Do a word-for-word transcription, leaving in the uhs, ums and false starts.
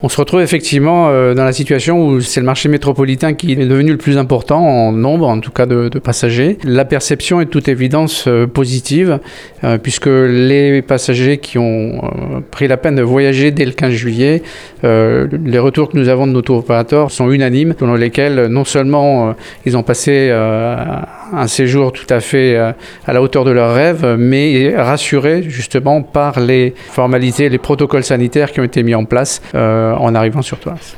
On se retrouve effectivement euh, dans la situation où c'est le marché métropolitain qui est devenu le plus important en nombre, en tout cas de, de passagers. La perception est de toute évidence euh, positive, euh, puisque les passagers qui ont euh, pris la peine de voyager dès le quinze juillet, euh, les retours que nous avons de nos tour opérateurs sont unanimes, selon lesquels non seulement euh, ils ont passé euh, un séjour tout à fait euh, à la hauteur de leurs rêves, mais rassurés justement par les formalités, les protocoles sanitaires qui ont été mis en place euh, en arrivant sur place.